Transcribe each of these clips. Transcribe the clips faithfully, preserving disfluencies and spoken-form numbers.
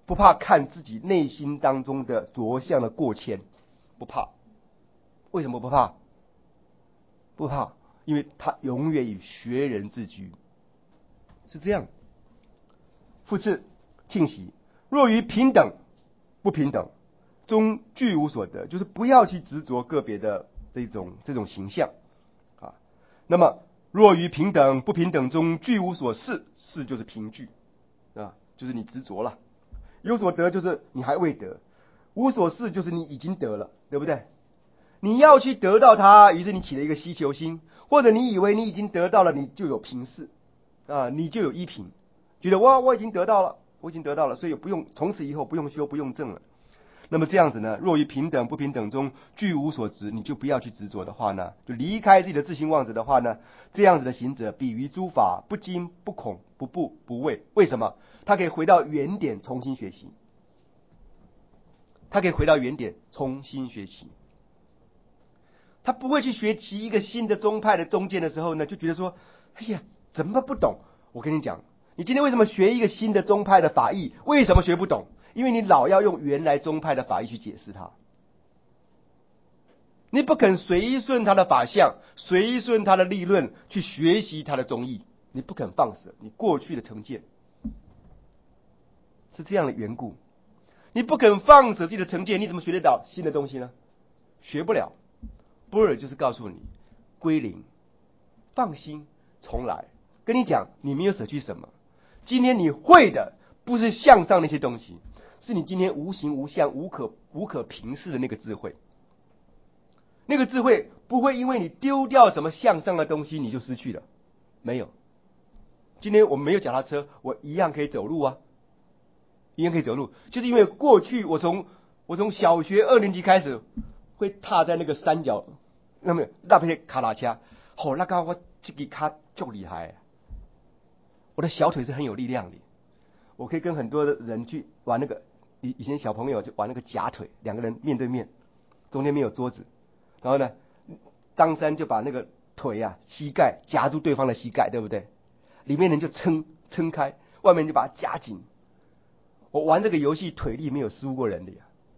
不怕看自己内心当中的着相的过谦，不怕。为什么不怕？不怕，因为他永远以学人自居，是这样。复次，庆喜，若于平等不平等中俱无所得，就是不要去执着个别的这种这种形象啊。那么若于平等不平等中俱无所事，事就是凭据啊，就是你执着了。有所得就是你还未得，无所事就是你已经得了，对不对？你要去得到它，于是你起了一个希求心，或者你以为你已经得到了，你就有凭事啊，你就有依凭，觉得哇，我已经得到了，我已经得到了，所以不用从此以后不用修不用证了。那么这样子呢，若于平等不平等中俱无所执，你就不要去执着的话呢，就离开自己的自性妄执的话呢，这样子的行者比于诸法不惊不恐不怖不畏。为什么？他可以回到原点重新学习，他可以回到原点重新学习。他不会去学习一个新的宗派的中间的时候呢，就觉得说，哎呀，怎么不懂？我跟你讲，你今天为什么学一个新的宗派的法义？为什么学不懂？因为你老要用原来宗派的法义去解释它，你不肯随顺他的法相，随顺他的理论去学习他的宗义，你不肯放舍你过去的成见，是这样的缘故。你不肯放舍自己的成见，你怎么学得到新的东西呢？学不了。般若就是告诉你归零，放心，重来。跟你讲，你没有舍去什么。今天你会的不是向上那些东西，是你今天无形无相无可无可平视的那个智慧。那个智慧不会因为你丢掉什么向上的东西你就失去了，没有。今天我们没有脚踏车，我一样可以走路啊，一样可以走路，就是因为过去我从我从小学二年级开始会踏在那个山脚。那么那边卡拉车，好，那个我这个卡就厉害，我的小腿是很有力量的，我可以跟很多的人去玩那个，以以前小朋友就玩那个夹腿，两个人面对面，中间没有桌子，然后呢，当山就把那个腿啊膝盖夹住对方的膝盖，对不对？里面人就撑撑开，外面就把它夹紧。我玩这个游戏腿力没有输过人的呀，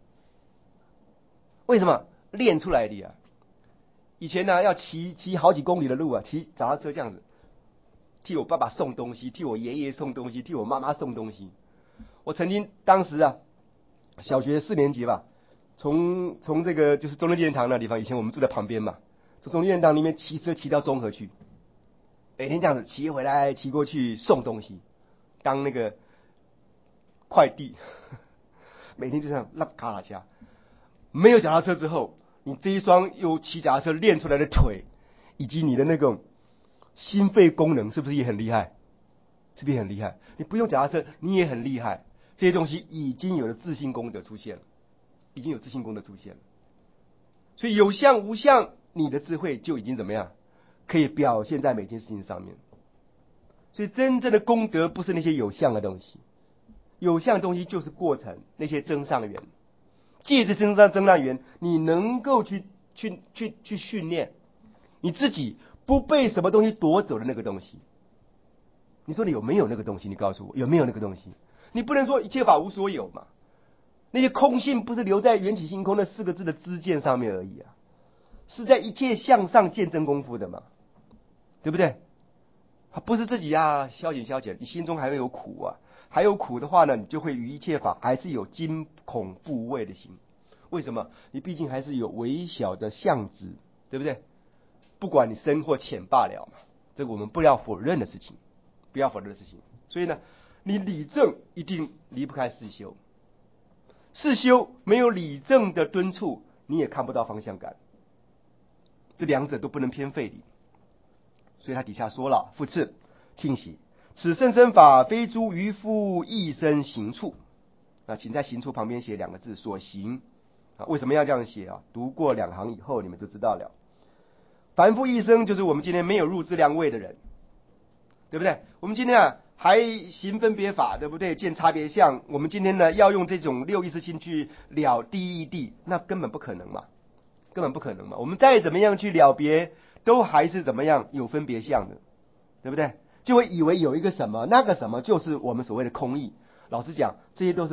为什么？练出来的呀。以前呢，要骑骑好几公里的路啊，骑脚踏车这样子，替我爸爸送东西，替我爷爷送东西，替我妈妈送东西。我曾经当时啊，小学四年级吧，从从这个就是中正纪念堂那地方，以前我们住在旁边嘛，从中正纪念堂里面骑车骑到中和去，每天这样子骑回来，骑过去送东西，当那个快递，每天就这样拉卡拉加。没有脚踏车之后，你这一双用骑脚踏车练出来的腿，以及你的那种心肺功能，是不是也很厉害？是不是也很厉害？你不用脚踏车，你也很厉害。这些东西已经有了自信功德出现了，已经有自信功德出现了。所以有相无相，你的智慧就已经怎么样，可以表现在每件事情上面。所以真正的功德不是那些有相的东西，有相的东西就是过程，那些增上缘。借着增上增上缘，你能够去去去去训练你自己，不被什么东西夺走的那个东西。你说你有没有那个东西？你告诉我有没有那个东西？你不能说一切法无所有嘛？那些空性不是留在缘起性空那四个字的知见上面而已啊，是在一切向上见真功夫的嘛，对不对？不是自己啊消减消减，你心中还会有苦啊，还有苦的话呢，你就会于一切法还是有惊恐怖畏的心。为什么？你毕竟还是有微小的相执，对不对？不管你深或浅罢了嘛，这个我们不要否认的事情，不要否认的事情。所以呢，你理正一定离不开四修，四修没有理正的敦促，你也看不到方向感，这两者都不能偏废的。所以他底下说了，复次，庆喜，此甚深法非诸愚夫一生行处啊，请在行处旁边写两个字所行啊。为什么要这样写啊？读过两行以后你们就知道了。凡夫一生就是我们今天没有入资粮位的人，对不对？我们今天啊还行分别法，对不对？见差别相，我们今天呢要用这种六意识心去了第一谛，那根本不可能嘛，根本不可能嘛。我们再怎么样去了别，都还是怎么样有分别相的，对不对？就会以为有一个什么，那个什么就是我们所谓的空义。老实讲，这些都是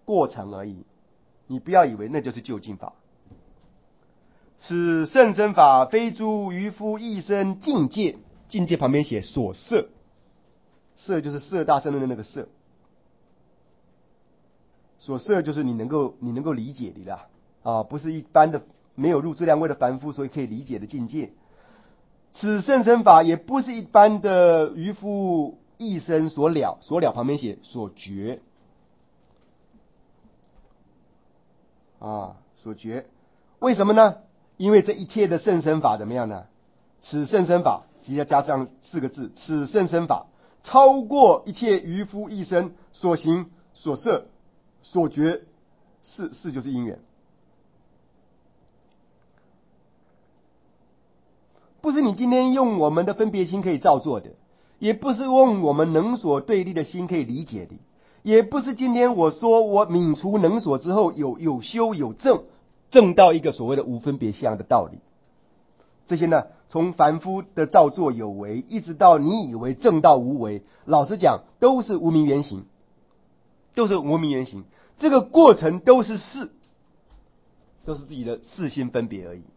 过程而已，你不要以为那就是究竟法。此甚深法，非诸渔夫一生境界。境界旁边写所摄，摄就是摄大圣论的那个摄，所摄就是你能够你能够理解的啦，啊，不是一般的没有入质量位的凡夫所以可以理解的境界。此甚深法也不是一般的渔夫一生所了，所了旁边写所觉，啊，所觉。为什么呢？因为这一切的甚深法怎么样呢？此甚深法，即要加上四个字，此甚深法超过一切渔夫一生所行所摄所觉，是是就是因缘，不是你今天用我们的分别心可以造作的，也不是用我们能所对立的心可以理解的，也不是今天我说我泯除能所之后有有修有证，证到一个所谓的无分别相的道理。这些呢，从凡夫的造作有为，一直到你以为正道无为，老实讲，都是无明原形，都是无明原形。这个过程都是事，都是自己的事心分别而已。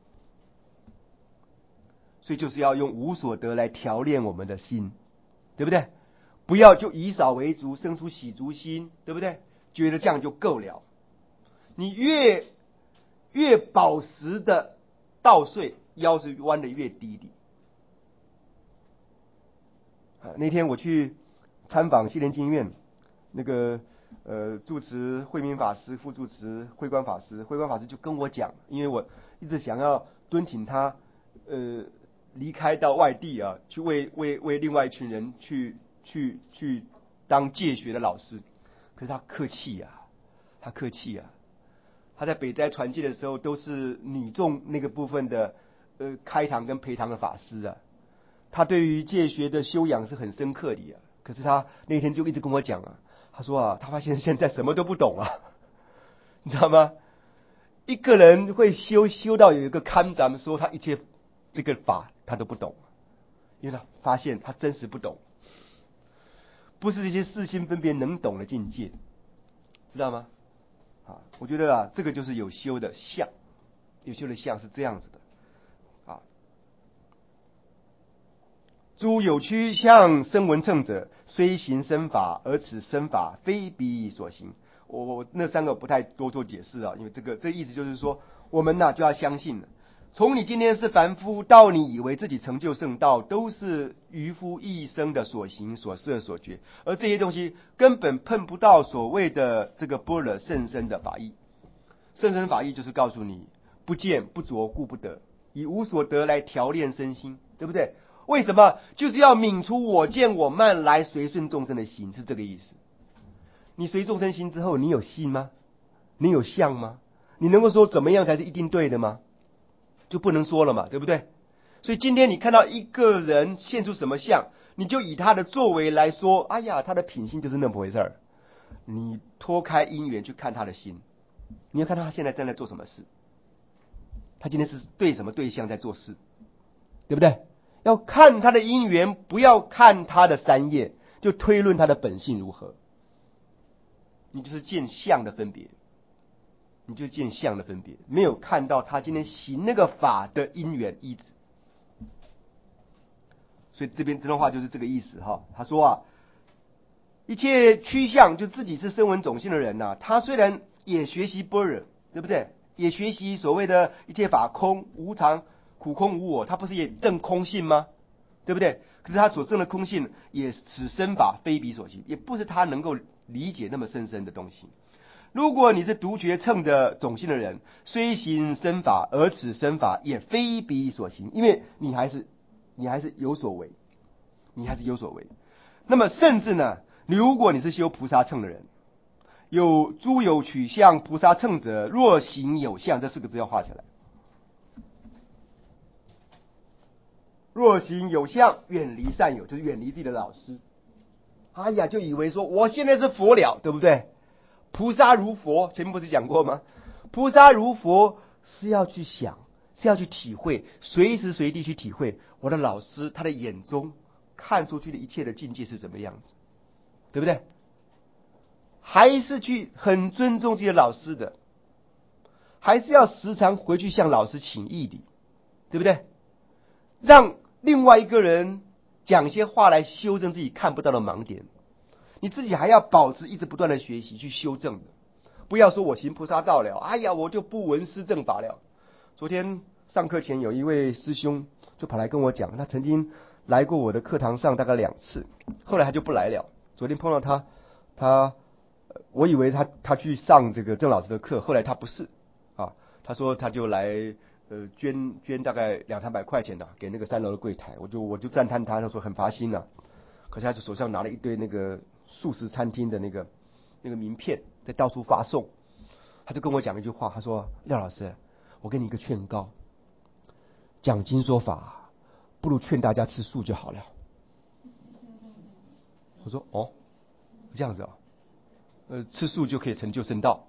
所以就是要用无所得来调炼我们的心，对不对？不要就以少为足，生出喜足心，对不对？觉得这样就够了。你越越饱食的稻穗，腰是弯的越低的。啊，那天我去参访西莲经院，那个呃住持慧明法师，副住持慧观法师，慧观法师就跟我讲，因为我一直想要敦请他呃离开到外地啊，去为为为另外一群人去去去当戒学的老师，可是他客气呀、啊，他客气呀、啊。他在北斋传戒的时候，都是女众那个部分的呃开堂跟陪堂的法师啊。他对于戒学的修养是很深刻的啊。可是他那天就一直跟我讲啊，他说啊，他发现现在什么都不懂啊，你知道吗？一个人会修修到有一个堪，咱们说他一切这个法他都不懂，因为他发现他真实不懂，不是这些世心分别能懂的境界，知道吗？啊，我觉得啊，这个就是有修的相，有修的相是这样子的啊。诸有趋向声闻乘者，虽行身法，而此身法非彼所行。我我那三个不太多做解释啊，因为这个这意思就是说，我们呢就要相信了。从你今天是凡夫，到你以为自己成就圣道，都是渔夫一生的所行所摄所觉，而这些东西根本碰不到所谓的这个般若甚深的法义。甚深法义就是告诉你，不见不着故不得，以无所得来调炼身心，对不对？为什么？就是要泯除我见我慢来随顺众生的心，是这个意思。你随众生心之后，你有信吗？你有相吗？你能够说怎么样才是一定对的吗？就不能说了嘛，对不对？所以今天你看到一个人现出什么相，你就以他的作为来说，哎呀，他的品性就是那么回事儿。你脱开因缘去看他的心，你要看他现在正在做什么事，他今天是对什么对象在做事，对不对？要看他的因缘，不要看他的三业，就推论他的本性如何。你就是见相的分别，你就见相的分别，没有看到他今天行那个法的因缘依止。所以这边这段话就是这个意思哈。他说啊，一切趋向就自己是声闻种性的人呐、啊，他虽然也学习般若，对不对？也学习所谓的一切法空无常苦空无我，他不是也证空性吗？对不对？可是他所证的空性也此身法非彼所行，也不是他能够理解那么深深的东西。如果你是独觉乘的种性的人，虽行身法，而此身法也非彼所行，因为你还是你还是有所为，你还是有所为。那么甚至呢，如果你是修菩萨乘的人，有诸有取向菩萨乘者，若行有相，这四个字要画起来。若行有相，远离善友，就是远离自己的老师。哎呀，就以为说我现在是佛了，对不对？菩萨如佛，前面不是讲过吗？菩萨如佛是要去想，是要去体会，随时随地去体会我的老师他的眼中看出去的一切的境界是什么样子，对不对？ 还是去很尊重自己的老师的，还是要时常回去向老师请益的，对不对？让另外一个人讲一些话来修正自己看不到的盲点，你自己还要保持一直不断的学习去修正的。不要说我行菩萨道了，哎呀，我就不闻思正法了。昨天上课前有一位师兄就跑来跟我讲，他曾经来过我的课堂上大概两次，后来他就不来了。昨天碰到他，他我以为他他去上这个郑老师的课，后来他不是啊，他说他就来呃捐捐大概两三百块钱的、啊、给那个三楼的柜台，我就我就赞叹他，他说很发心啊，可是他就手上拿了一堆那个素食餐厅的那个那个名片，在到处发送。他就跟我讲一句话，他说：“廖老师，我给你一个劝告，讲经说法，不如劝大家吃素就好了。”我说：“哦，这样子啊，呃，吃素就可以成就圣道。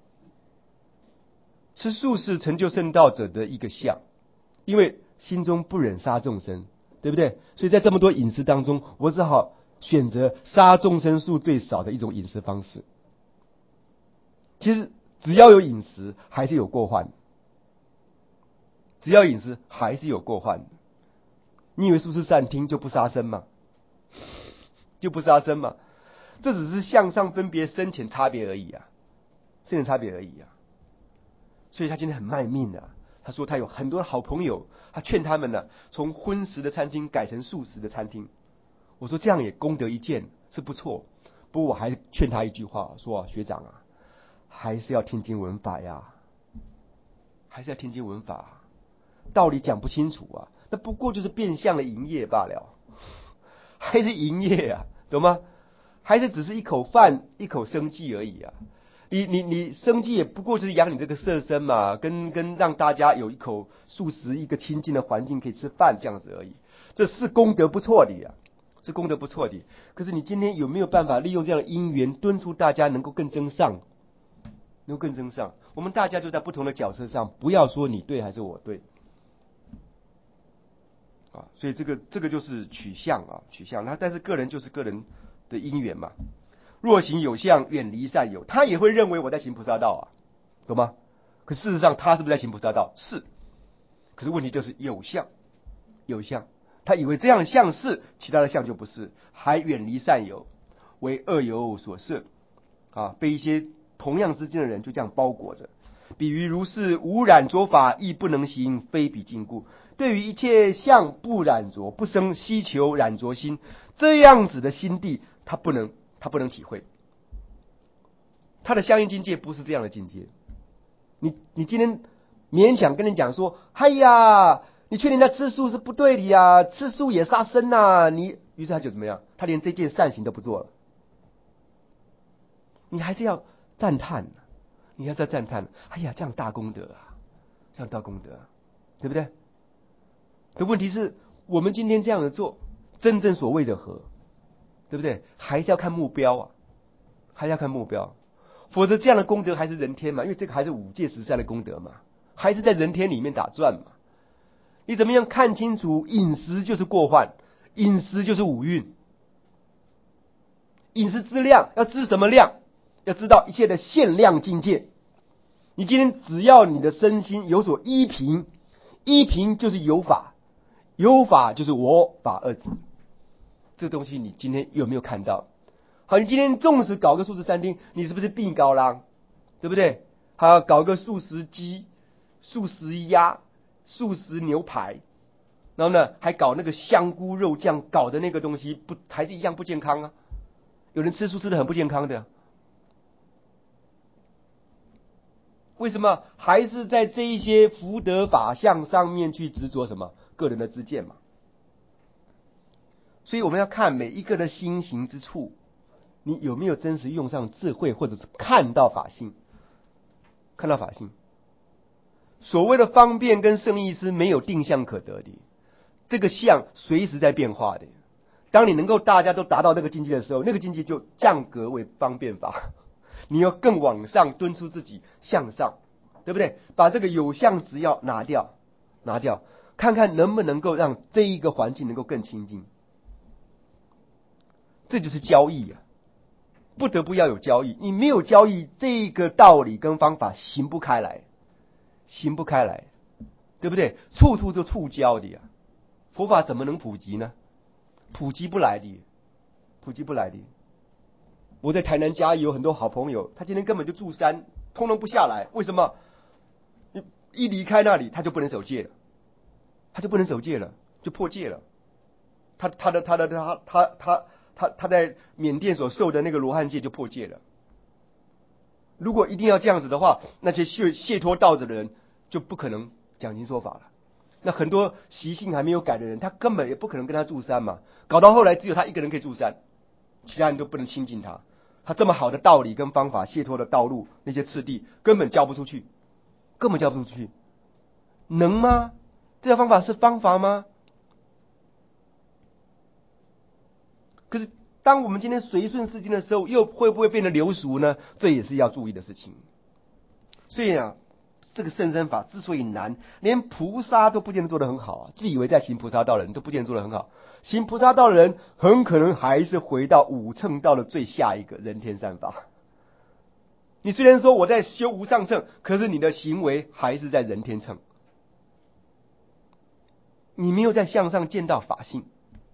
吃素是成就圣道者的一个相，因为心中不忍杀众生，对不对？所以在这么多饮食当中，我只好选择杀众生数最少的一种饮食方式。其实只要有饮食，还是有过患。只要饮食，还是有过患。你以为素食善听就不杀生吗？就不杀生吗？这只是向上分别深浅差别而已啊，深浅差别而已啊。所以他今天很卖命的、啊，他说他有很多好朋友，他劝他们呢、啊，从荤食的餐厅改成素食的餐厅。我说这样也功德一件，是不错。不过我还劝他一句话，说、啊、学长啊，还是要听经闻法呀，还是要听经闻法，道理讲不清楚啊，那不过就是变相的营业罢了，还是营业啊，懂吗？还是只是一口饭一口生计而已啊。你你你生计也不过就是养你这个色身嘛，跟跟让大家有一口素食一个清净的环境可以吃饭这样子而已，这是功德不错的呀，是功德不错的。可是你今天有没有办法利用这样的因缘，敦促大家能够更增上，能够更增上？我们大家就在不同的角色上，不要说你对还是我对啊，所以这个这个就是取向啊，取向。那但是个人就是个人的因缘嘛。若行有相，远离善友，他也会认为我在行菩萨道啊，懂吗？可事实上他是不是在行菩萨道？是。可是问题就是有相，有相，他以为这样的相是，其他的相就不是，还远离善友，为恶友所摄啊，被一些同样之间的人就这样包裹着。比于如是无染着法，亦不能行，非彼禁故。对于一切相不染着，不生希求染着心，这样子的心地，他不能。他不能体会，他的相应境界不是这样的境界。你你今天勉强跟人讲说，哎呀，你劝人家吃素是不对的呀，吃素也杀生呐、啊，你于是他就怎么样？他连这件善行都不做了。你还是要赞叹，你还是要赞叹，哎呀，这样大功德啊，这样大功德、啊，对不对？可问题是我们今天这样的做，真正所谓的何？对不对？还是要看目标啊，还是要看目标，否则这样的功德还是人天嘛，因为这个还是五戒十善的功德嘛，还是在人天里面打转嘛。你怎么样看清楚？饮食就是过患，饮食就是五蕴，饮食之量要知什么量？要知道一切的限量境界。你今天只要你的身心有所依凭，依凭就是有法，有法就是我法二字。这个东西你今天有没有看到？好，你今天纵使搞个素食餐厅，你是不是病高啦？对不对？还搞个素食鸡、素食鸭、素食牛排，然后呢还搞那个香菇肉酱，搞的那个东西不还是一样不健康啊？有人吃素吃的很不健康的，为什么？还是在这一些福德法相上面去执着什么个人的知见嘛？所以我们要看每一个的心行之处，你有没有真实用上智慧，或者是看到法性，看到法性。所谓的方便跟圣意是没有定向可得的，这个相随时在变化的。当你能够大家都达到那个境界的时候，那个境界就降格为方便法，你要更往上敦促自己向上，对不对？把这个有相值要拿掉，拿掉，看看能不能够让这一个环境能够更清净。这就是交易啊， 不得不要有交易。你没有交易，这个道理跟方法行不开来，行不开来，对不对？处处都触交的呀，佛法怎么能普及呢？普及不来的，普及不来的。我在台南嘉义有很多好朋友，他今天根本就住山，通通不下来。为什么？你一离开那里，他就不能守戒了，他就不能守戒了，就破戒了。他他的他的他他他他他在缅甸所受的那个罗汉戒就破戒了。如果一定要这样子的话，那些卸卸脱道子的人就不可能讲经说法了。那很多习性还没有改的人，他根本也不可能跟他住山嘛。搞到后来，只有他一个人可以住山，其他人都不能亲近他。他这么好的道理跟方法，解脱的道路，那些次第根本教不出去，根本教不出去，能吗？这个方法是方法吗？可是，当我们今天随顺世经的时候，又会不会变得流俗呢？这也是要注意的事情。所以啊，这个圣身法之所以难，连菩萨都不见得做得很好啊。自以为在行菩萨道的人都不见得做得很好，行菩萨道的人很可能还是回到五乘道的最下一个人天善法。你虽然说我在修无上乘，可是你的行为还是在人天乘，你没有在向上见到法性。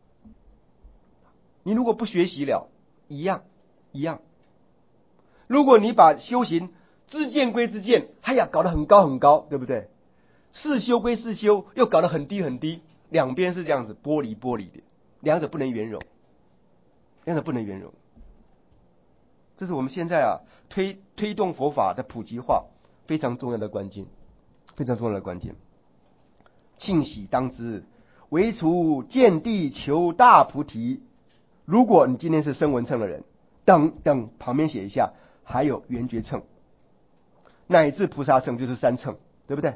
你如果不学习了，一样一样。如果你把修行知见归知见，哎呀，搞得很高很高，对不对？是修归是修，又搞得很低很低，两边是这样子剥离剥离的，两者不能圆融，两者不能圆融。这是我们现在啊推推动佛法的普及化非常重要的关键，非常重要的关键。庆喜当知，唯除见地求大菩提。如果你今天是声闻乘的人，等等旁边写一下，还有缘觉乘，乃至菩萨乘，就是三乘，对不对？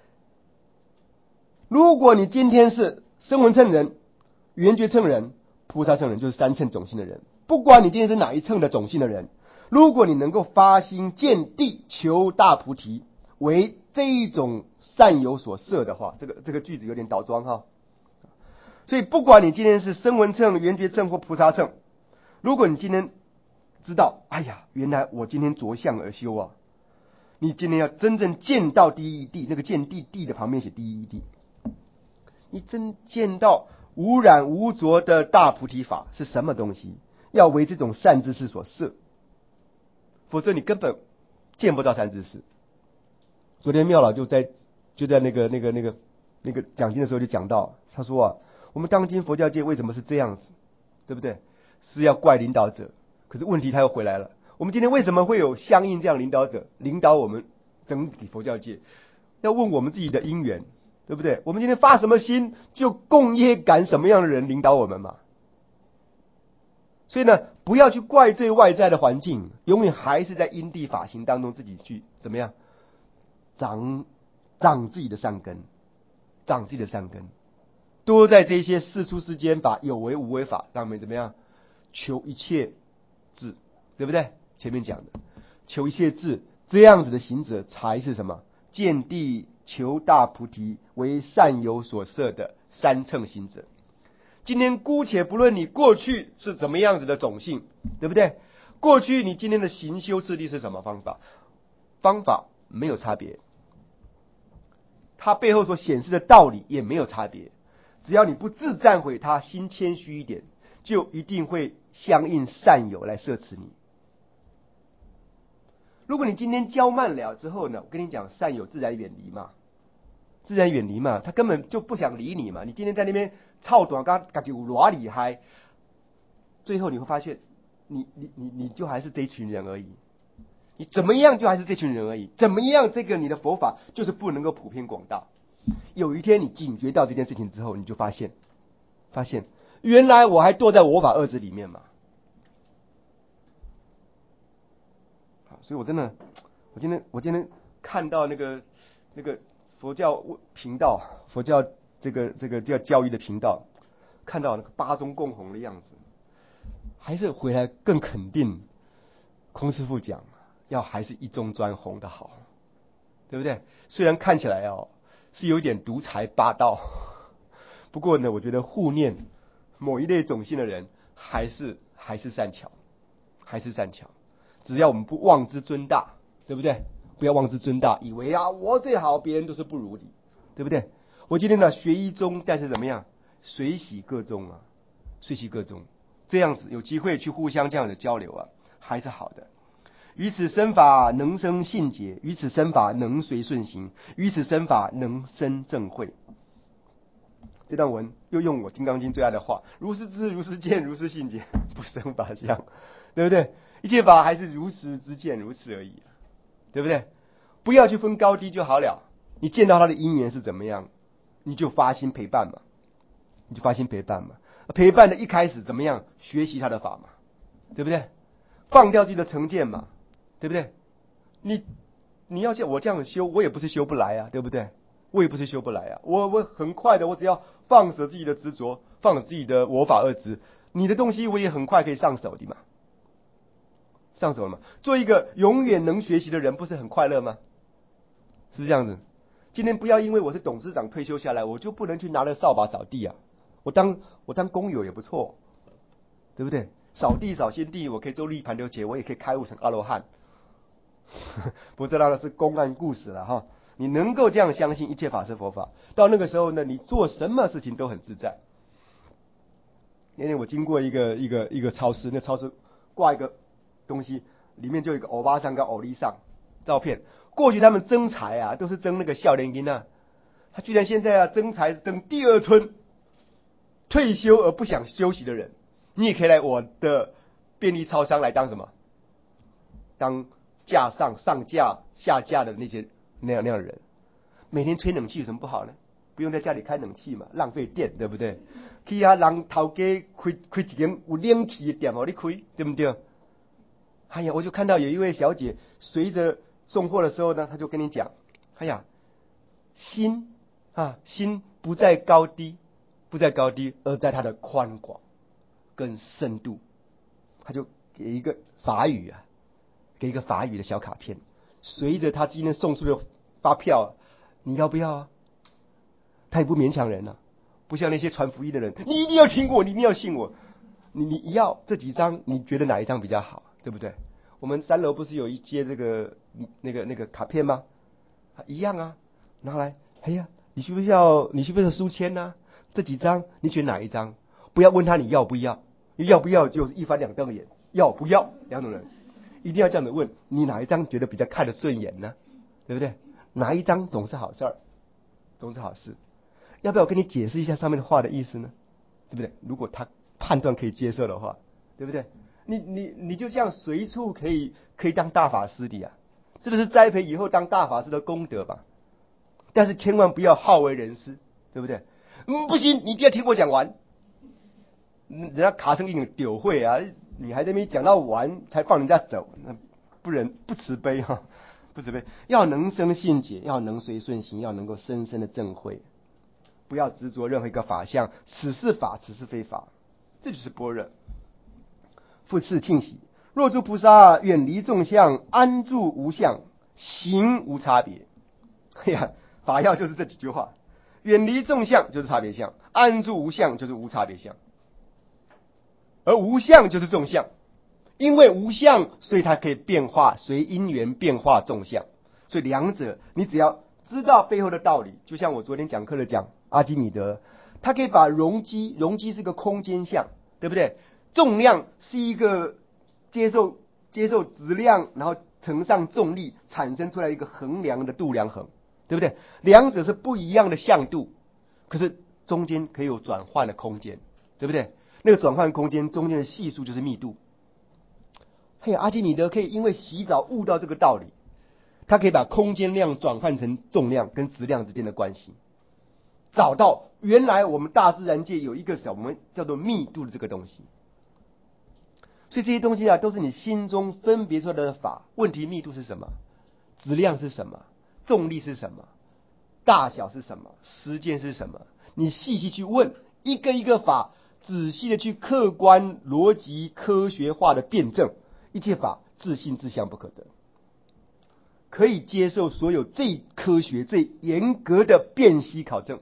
如果你今天是声闻乘人、缘觉乘人、菩萨乘人，就是三乘种性的人，不管你今天是哪一乘的种性的人，如果你能够发心见地求大菩提，为这一种善有所摄的话，这个这个句子有点倒装哈。所以不管你今天是声闻乘、缘觉乘或菩萨乘，如果你今天知道，哎呀，原来我今天着相而修啊，你今天要真正见到第一地，那个见地地的旁边写第一地，你真见到无染无着的大菩提法是什么东西，要为这种善知识所摄，否则你根本见不到善知识。昨天妙老就在就在那个那个那个那个讲经的时候就讲到，他说啊，我们当今佛教界为什么是这样子，对不对？是要怪领导者，可是问题他又回来了。我们今天为什么会有相应这样领导者领导我们整体佛教界？要问我们自己的因缘，对不对？我们今天发什么心，就共业感什么样的人领导我们嘛。所以呢，不要去怪罪外在的环境，永远还是在因地法行当中自己去怎么样长长自己的善根，长自己的善根，多在这些世出世间法有为无为法上面怎么样求一切智，对不对？前面讲的求一切智，这样子的行者才是什么？见地求大菩提，为善有所摄的三乘行者。今天姑且不论你过去是怎么样子的种性，对不对？过去你今天的行修次第是什么方法？方法没有差别，它背后所显示的道理也没有差别。只要你不自忏悔它，心谦虚一点，就一定会相应善友来摄持你。如果你今天教慢了之后呢，我跟你讲，善友自然远离嘛，自然远离嘛，他根本就不想理你嘛。你今天在那边操短嘎嘎就多厉害，最后你会发现，你你你你就还是这一群人而已。你怎么样就还是这群人而已，怎么样这个你的佛法就是不能够普遍广大。有一天你警觉到这件事情之后，你就发现，发现原来我还堕在我法二字里面嘛。所以我真的，我今天我今天看到那个那个佛教频道，佛教这个这个叫教育的频道，看到那个八宗共弘的样子，还是回来更肯定空师父讲，要还是一宗专弘的好，对不对？虽然看起来哦是有点独裁霸道，不过呢，我觉得护念某一类种姓的人还是还是善巧， 还是善巧。只要我们不妄自尊大，对不对？不要妄自尊大，以为啊我最好，别人都是不如你，对不对？我今天呢学一宗，但是怎么样？随喜各宗啊，随喜各宗，这样子有机会去互相这样的交流啊，还是好的。于此生法能生信解，于此生法能随顺行，于此生法能生正慧。这段文又用我《金刚经》最爱的话：如是知，如是见，如是信解，不生法相，对不对？一切法还是如实之见，如此而已，对不对？不要去分高低就好了。你见到他的因缘是怎么样，你就发心陪伴嘛，你就发心陪伴嘛。陪伴的一开始怎么样？学习他的法嘛，对不对？放掉自己的成见嘛，对不对？你你要像我这样修，我也不是修不来啊，对不对？我也不是修不来啊，我我很快的，我只要放舍自己的执着，放舍自己的我法二执，你的东西我也很快可以上手的嘛，上手了嘛。做一个永远能学习的人，不是很快乐吗？是不是这样子？今天不要因为我是董事长退休下来，我就不能去拿着扫把扫地啊。我当我当工友也不错，对不对？扫地扫先地，我可以做立盘流解，我也可以开悟成阿罗汉。不知道的是公案故事了哈。你能够这样相信一切法是佛法，到那个时候呢，你做什么事情都很自在。那天我经过一个一个一个超市，那超市挂一个东西，里面就有一个欧巴桑跟欧丽桑照片。过去他们征才啊，都是征那个少年兵啊，他居然现在啊征才征第二春，退休而不想休息的人，你也可以来我的便利超商来当什么？当架上上架下架的那些那样那样的人，每天吹冷气有什么不好呢？不用在家里开冷气嘛，浪费电，对不对？去啊，人头家开开一间有冷气的店哦，你开，对不对？哎呀，我就看到有一位小姐，随着送货的时候呢，她就跟你讲，哎呀，心啊，心不在高低，不在高低，而在它的宽广跟深度。她就给一个法语啊，给一个法语的小卡片，随着她今天送出的发票，你要不要啊？他也不勉强人啊，不像那些传福音的人，你一定要听我，你一定要信我。你你要这几张，你觉得哪一张比较好，对不对？我们三楼不是有一接这个那个那个卡片吗？一样啊，拿来，哎呀，你需不需要？你需不需要书签呢、啊？这几张你选哪一张？不要问他你要不要，要不要就是一翻两瞪眼，要不要两种人，一定要这样的问，你哪一张觉得比较看得顺眼呢？对不对？哪一张总是好事儿，总是好事。要不要我跟你解释一下上面的话的意思呢？对不对？如果他判断可以接受的话，对不对？你你你就这样随处可以可以当大法师的呀，是不是栽培以后当大法师的功德吧？但是千万不要好为人师，对不对？嗯，不行，你一定要听我讲完。人家卡成一种丢会啊，你还在那边讲到完才放人家走，那不仁不慈悲哈、啊，不慈悲。要能生信解，要能随顺行，要能够深深的正慧。不要执着任何一个法相，此是法，此是非法，这就是般若。复次庆喜，若诸菩萨远离众相，安住无相，行无差别。哎呀，法要就是这几句话：远离众相就是差别相，安住无相就是无差别相，而无相就是众相。因为无相，所以它可以变化，随因缘变化众相。所以两者，你只要知道背后的道理，就像我昨天讲课的讲阿基米德，他可以把容积，容积是个空间相，对不对？重量是一个接受接受质量，然后乘上重力，产生出来一个衡量的度量衡，对不对？两者是不一样的相度，可是中间可以有转换的空间，对不对？那个转换空间中间的系数就是密度。嘿，阿基米德可以因为洗澡悟到这个道理，他可以把空间量转换成重量跟质量之间的关系，找到原来我们大自然界有一个什么叫做密度的这个东西。所以这些东西啊，都是你心中分别出来的法。问题密度是什么？质量是什么？重力是什么？大小是什么？时间是什么？你细细去问，一个一个法，仔细的去客观逻辑科学化的辩证，一切法自性自相不可得，可以接受所有最科学最严格的辨析考证，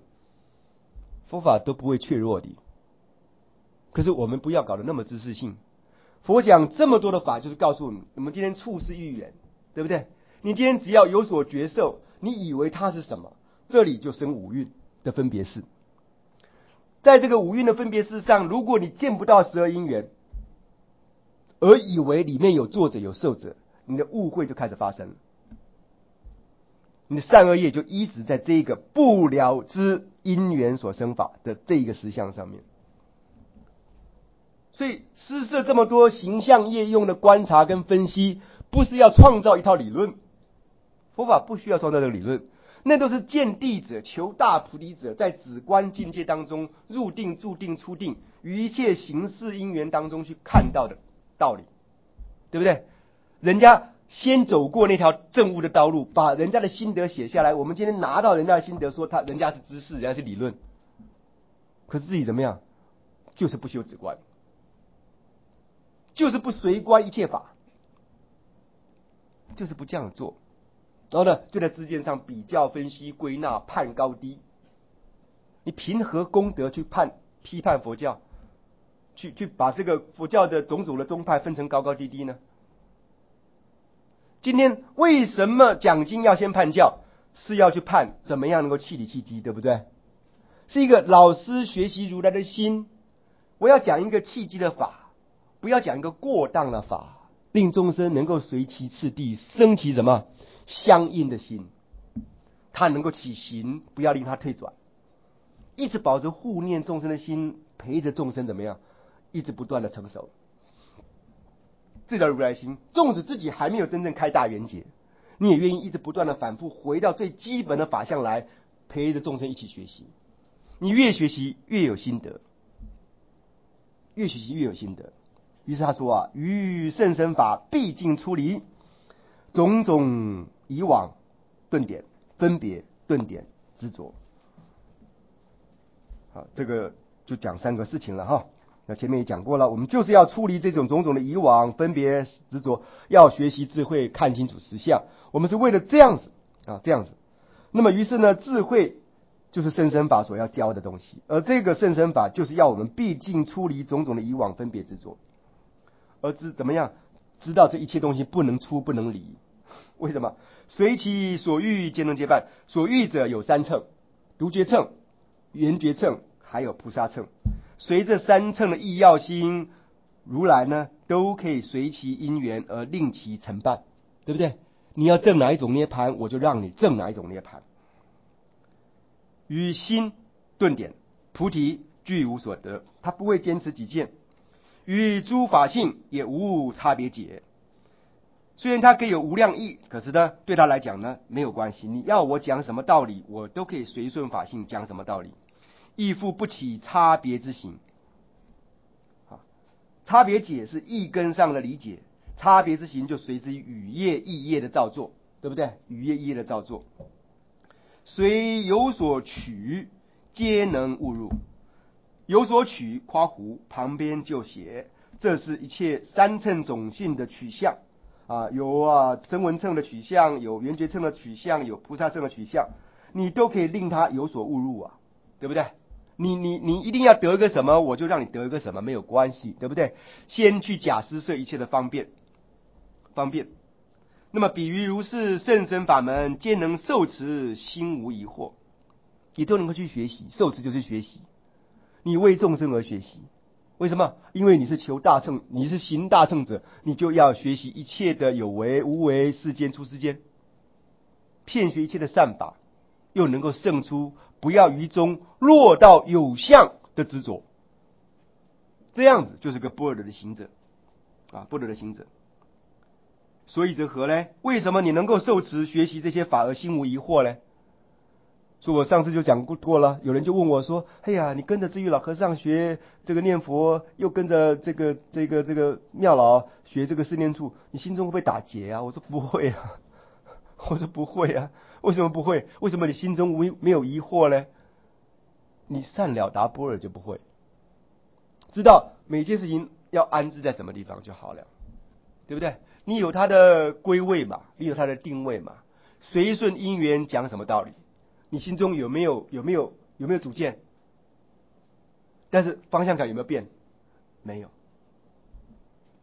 佛法都不会怯弱的。可是我们不要搞得那么知识性， 佛讲这么多的法，就是告诉我们，我们今天处事遇缘，对不对？你今天只要有所觉受，你以为它是什么，这里就生五蕴的分别事。在这个五蕴的分别事上，如果你见不到十二因缘，而以为里面有作者有受者，你的误会就开始发生了。你的善恶业就一直在这个不了知因缘所生法的这一个实相上面。所以施设这么多形象业用的观察跟分析，不是要创造一套理论，佛法不需要创造这个理论，那都是见地者求大菩提者在止观境界当中入定住定出定于一切形式因缘当中去看到的道理，对不对？人家先走过那条证悟的道路，把人家的心得写下来，我们今天拿到人家的心得，说他人家是知识，人家是理论，可是自己怎么样？就是不修止观，就是不随观一切法，就是不这样做。然后呢，就在知见上比较分析归纳判高低。你凭何功德去判批判佛教，去去把这个佛教的种种的宗派分成高高低低呢？今天为什么讲经要先判教？是要去判怎么样能够契理契机，对不对？是一个老师学习如来的心，我要讲一个契机的法，不要讲一个过当的法，令众生能够随其次第生起什么相应的心，他能够起行，不要令他退转，一直保持护念众生的心，陪着众生怎么样，一直不断的成熟。这叫如来心。纵使自己还没有真正开大圆觉，你也愿意一直不断的反复回到最基本的法相来，陪着众生一起学习。你越学习越有心得，越学习越有心得。于是他说啊，于甚深法毕竟出离种种以往顿点分别顿点执着。好，这个就讲三个事情了哈。那前面也讲过了，我们就是要出离这种种种的以往分别执着，要学习智慧，看清楚实相。我们是为了这样子啊，这样子。那么于是呢，智慧就是甚深法所要教的东西，而这个甚深法就是要我们毕竟出离种种的以往分别执着，而知怎么样知道这一切东西不能出不能离。为什么？随其所欲皆能接办。所欲者有三乘：独觉乘、圆觉乘，还有菩萨乘。随这三乘的意要心，如来呢都可以随其因缘而令其成办，对不对？你要证哪一种涅盘，我就让你证哪一种涅盘。于心顿点菩提俱无所得，他不会坚持己见，与诸法性也无差别解。虽然他可以有无量义，可是呢，对他来讲呢没有关系。你要我讲什么道理，我都可以随顺法性讲什么道理，亦复不起差别之行。差别解是义根上的理解，差别之行就随之于语业意业的造作，对不对？语业意业的造作，虽有所取，皆能误入。有所取括弧旁边就写，这是一切三乘种性的取向啊，有啊声闻乘的取向，有缘觉乘的取向，有菩萨乘的取向，你都可以令他有所误入啊，对不对？你你你一定要得个什么，我就让你得个什么，没有关系，对不对？先去假施设一切的方便，方便。那么比喻如是甚深法门，皆能受持，心无疑惑，也都能够去学习。受持就是学习，你为众生而学习。为什么？因为你是求大乘，你是行大乘者，你就要学习一切的有为无为、世间出世间，遍学一切的善法，又能够胜出不要于中落到有相的执着，这样子就是个般若的行者啊，般若的行者。所以则何呢？为什么你能够受持学习这些法而心无疑惑呢？所以我上次就讲过了，有人就问我说：“哎呀，你跟着智玉老和尚学这个念佛，又跟着这个这个这个妙老学这个四念处，你心中会不会打结啊？”我说不会啊，我说不会啊。为什么不会？为什么你心中无没有疑惑呢？你善了达般若就不会，知道每件事情要安置在什么地方就好了，对不对？你有它的归位嘛，你有它的定位嘛，随顺因缘讲什么道理，你心中有没有有没有有没有主见？但是方向感有没有变？没有。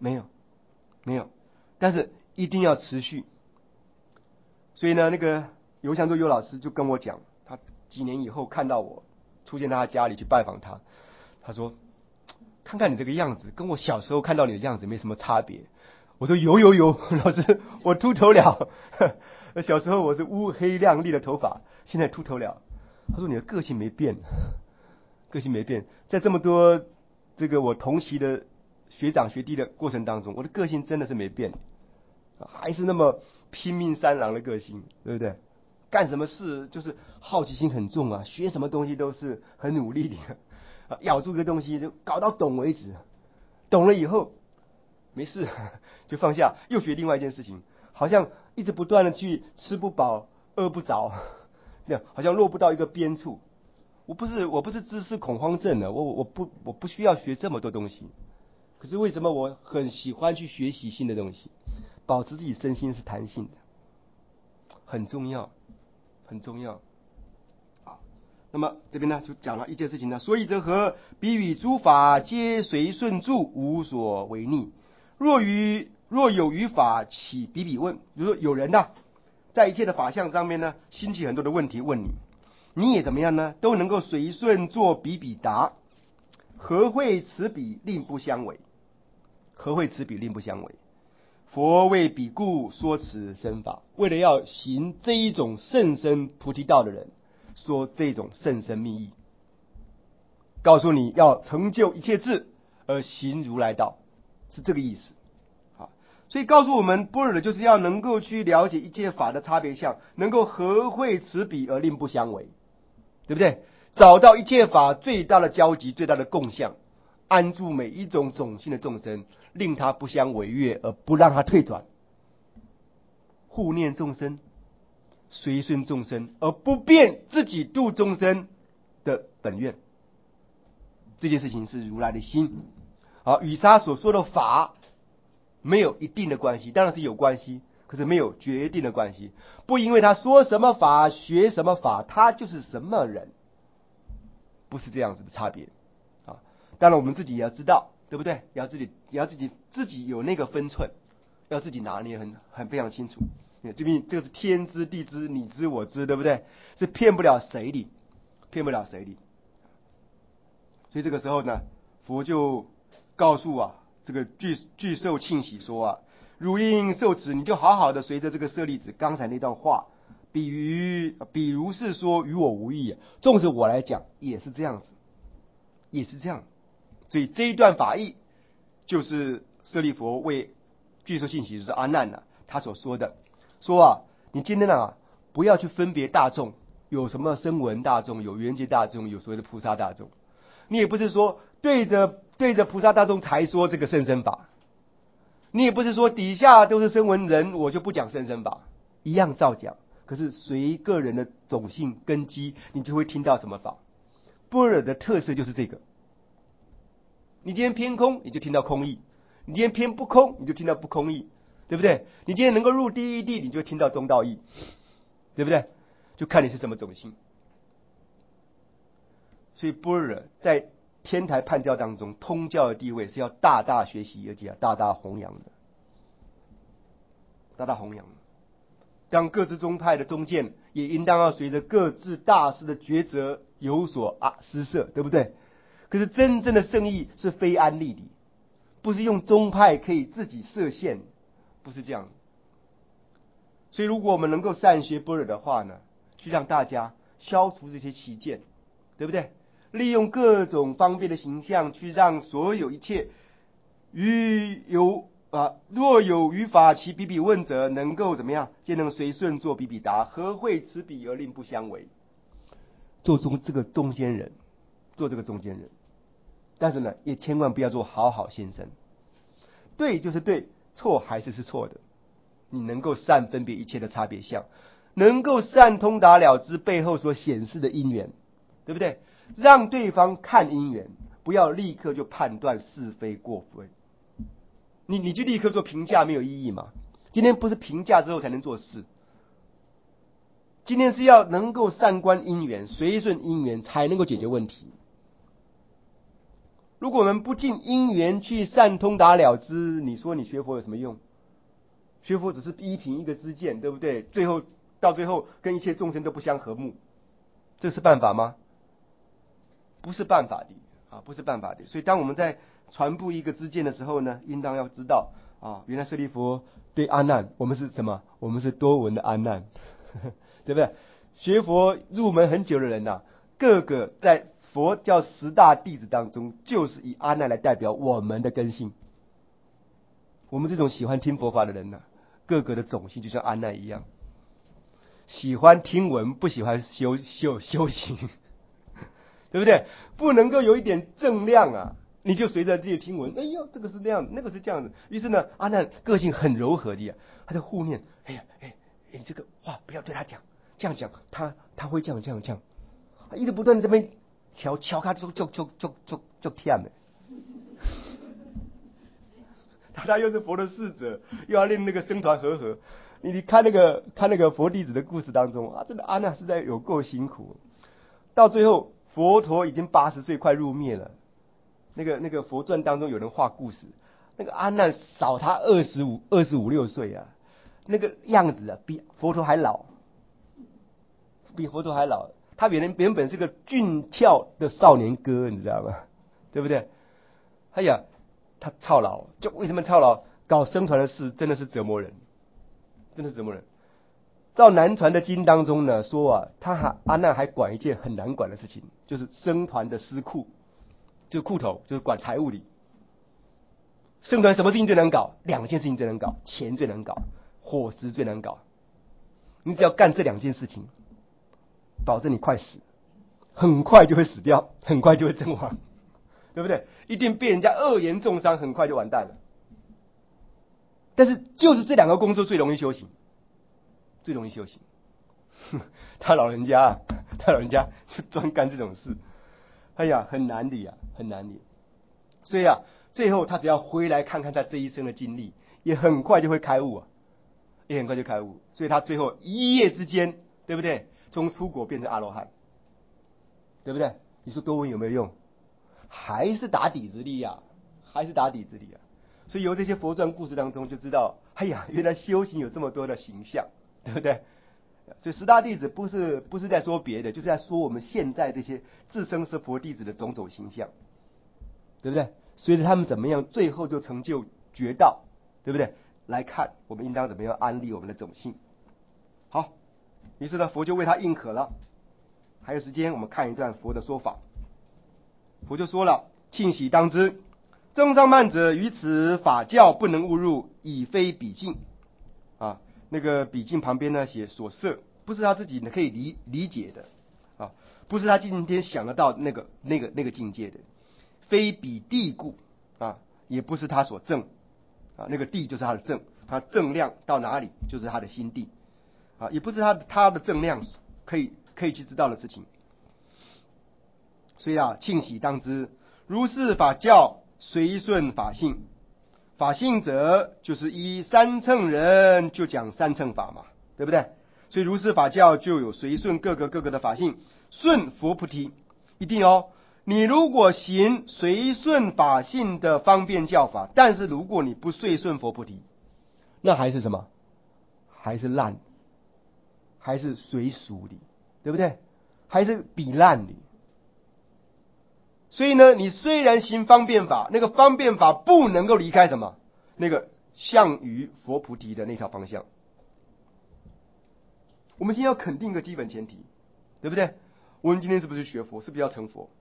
没有，没有。但是一定要持续。所以呢，那个尤祥洲尤老师就跟我讲，他几年以后看到我出现在他家里去拜访他，他说：“看看你这个样子，跟我小时候看到你的样子没什么差别。”我说：“有有有，老师，我秃头了。小时候我是乌黑亮丽的头发，现在秃头了。”他说：“你的个性没变，个性没变，在这么多这个我同期的学长学弟的过程当中，我的个性真的是没变，还是那么拼命三郎的个性，对不对？干什么事就是好奇心很重啊，学什么东西都是很努力的，咬住一个东西就搞到懂为止，懂了以后没事就放下，又学另外一件事情，好像一直不断的去吃不饱饿不着，那样好像落不到一个边处。我不是我不是知识恐慌症的，我我不我不需要学这么多东西，可是为什么我很喜欢去学习新的东西？保持自己身心是弹性的，很重要，很重要。好，那么这边呢就讲了一件事情呢，所以则和彼与诸法皆随顺住，无所违逆。若于若有于法起彼彼问，比如说有人呢、啊，在一切的法相上面呢，兴起很多的问题问你，你也怎么样呢？都能够随顺做彼彼答，何会此彼令不相违？何会此彼令不相违？佛为彼故说此身法，为了要行这一种甚深菩提道的人，说这种甚深密意，告诉你要成就一切智而行如来道，是这个意思。好，所以告诉我们，般若的就是要能够去了解一切法的差别相，能够和会此彼而令不相违，对不对？找到一切法最大的交集、最大的共相，安住每一种种性的众生，令他不相违越，而不让他退转，护念众生，随顺众生，而不变自己度众生的本愿。这件事情是如来的心。好，与他所说的法没有一定的关系，当然是有关系，可是没有决定的关系。不因为他说什么法、学什么法，他就是什么人，不是这样子的差别。啊，当然我们自己也要知道，对不对？要自己也要自己自己有那个分寸，要自己拿捏很很非常清楚。这边这个是天知地知你知我知，对不对？是骗不了谁的，骗不了谁的。所以这个时候呢，佛就告诉啊这个具具受庆喜说啊，如应受持，你就好好的随着这个舍利子刚才那段话，比如比如是说与我无异，纵使我来讲也是这样子，也是这样。所以这一段法义就是舍利佛为具受庆喜，就是阿难啊他所说的，说啊你今天啊不要去分别大众，有什么声闻大众，有缘觉大众，有所谓的菩萨大众。你也不是说对着对着菩萨大众才说这个甚深法，你也不是说底下都是声闻人我就不讲甚深法，一样照讲。可是随个人的种性根基，你就会听到什么法。般若的特色就是这个，你今天偏空，你就听到空义；你今天偏不空，你就听到不空义，对不对？你今天能够入第一地，你就会听到中道义，对不对？就看你是什么种性。所以般若在天台判教当中，通教的地位是要大大学习，而且要大大弘扬的，大大弘扬的。当各自宗派的宗见，也应当要随着各自大师的抉择有所啊施设，对不对？可是真正的圣义是非安立的，不是用宗派可以自己设限，不是这样。所以如果我们能够善学般若的话呢，去让大家消除这些歧见，对不对？利用各种方便的形象，去让所有一切于有啊，若有于法其彼彼问者，能够怎么样？皆能随顺做彼彼答，何会此彼而令不相违？做中这个中间人，做这个中间人。但是呢，也千万不要做好好先生。对就是对，错还是是错的。你能够善分别一切的差别相，能够善通达了知背后所显示的因缘，对不对？让对方看因缘，不要立刻就判断是非过非。你你就立刻做评价没有意义嘛？今天不是评价之后才能做事，今天是要能够善观因缘，随顺因缘，才能够解决问题。 如果我们不尽因缘去善通达了知，你说你学佛有什么用？学佛只是依凭一个知见，对不对？最后到最后跟一切众生都不相和睦，这是办法吗？不是办法的啊，不是办法的。所以当我们在传布一个知见的时候呢，应当要知道啊，原来舍利弗对阿难，我们是什么？我们是多闻的阿难，对不对？学佛入门很久的人呐、啊，各个在佛教十大弟子当中，就是以阿难来代表我们的根性。我们这种喜欢听佛法的人呐、啊，各个的种性就像阿难一样，喜欢听闻，不喜欢修修修行，对不对？不能够有一点正量啊，你就随着自己听闻，哎呦，这个是那样，那个是这样子。于是呢，阿难个性很柔和的、啊，他就护念，哎呀，哎，你这个话不要对他讲，这样讲，他他会这样这样这样，他一直不断的这边敲敲他，就就就就就就甜了。他他又是佛的侍者，又要练那个僧团和合。你你看那个看那个佛弟子的故事当中啊，真的阿难实在有够辛苦。到最后，佛陀已经八十岁，快入灭了。那个那个佛传当中有人画故事，那个阿难少他二十五二十五六岁啊，那个样子啊，比佛陀还老，比佛陀还老。他原原本是个俊俏的少年哥，你知道吗？对不对？哎呀。他操劳，就为什么操劳？搞僧团的事真的是折磨人，真的是折磨人。照南传的经当中呢说啊，他还阿难还管一件很难管的事情，就是僧团的司库，就是库头，就是管财务的。僧团什么事情最难搞？两件事情最难搞，钱最难搞，伙食最难搞。你只要干这两件事情，保证你快死，很快就会死掉，很快就会阵亡。对不对？一定被人家恶言重伤，很快就完蛋了。但是就是这两个工作最容易修行，最容易修行。他老人家，他老人家就专干这种事，哎呀，很难的呀，很难的。所以啊，最后他只要回来看看他这一生的经历，也很快就会开悟啊，也很快就开悟。所以他最后一夜之间，对不对？从出国变成阿罗汉，对不对？你说多闻有没有用？还是打底子力呀、啊，还是打底子力啊！所以由这些佛传故事当中就知道，哎呀，原来修行有这么多的形象，对不对？所以十大弟子不是不是在说别的，就是在说我们现在这些自称是佛弟子的种种形象，对不对？随着他们怎么样，最后就成就绝道，对不对？来看我们应当怎么样安立我们的种性。好，于是呢，佛就为他应可了。还有时间，我们看一段佛的说法。佛就说了：“庆喜当知，增上慢者于此法教不能误入，已非彼境。”啊，那个彼境旁边呢写所摄，不是他自己可以理理解的啊，不是他今天想得到那个那个那个境界的，非彼地故啊，也不是他所证啊，那个地就是他的证，他正量到哪里就是他的心地啊，也不是他他的正量可以可以去知道的事情。所以啊，庆喜当知，如是法教随顺法性。法性者，就是依三乘人就讲三乘法嘛，对不对？所以如是法教就有随顺各个各个的法性，顺佛菩提，一定哦。你如果行随顺法性的方便教法，但是如果你不随顺佛菩提，那还是什么？还是烂，还是随俗的，对不对？还是比烂的。所以呢，你虽然行方便法，那个方便法不能够离开什么？那个向于佛菩提的那条方向。我们先要肯定一个基本前提，对不对？我们今天是不是学佛？是不是要成佛？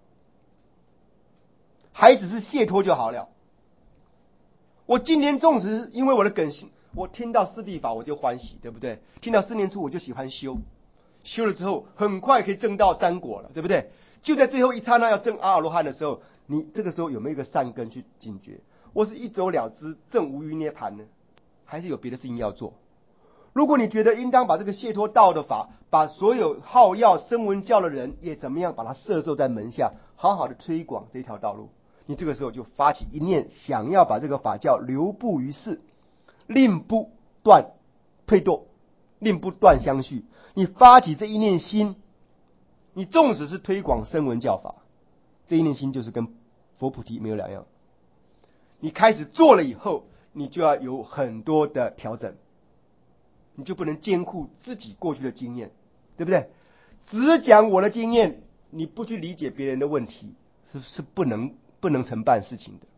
还只是解脱就好了。我今天纵使因为我的根性，我听到四谛法我就欢喜，对不对？听到四念处我就喜欢修，修了之后很快可以证到三果了，对不对？就在最后一刹那要证阿罗汉的时候，你这个时候有没有一个善根去警觉？我是一走了之，证无余涅盘呢，还是有别的事情要做？如果你觉得应当把这个解脱道的法，把所有好要声闻教的人也怎么样把它摄受在门下，好好的推广这条道路，你这个时候就发起一念，想要把这个法教留步于世，令不断退堕，令不断相续。你发起这一念心，你纵使是推广声闻教法，这一念心就是跟佛菩提没有两样。你开始做了以后，你就要有很多的调整，你就不能兼顾自己过去的经验，对不对？只讲我的经验，你不去理解别人的问题，是是不能不能承办事情的，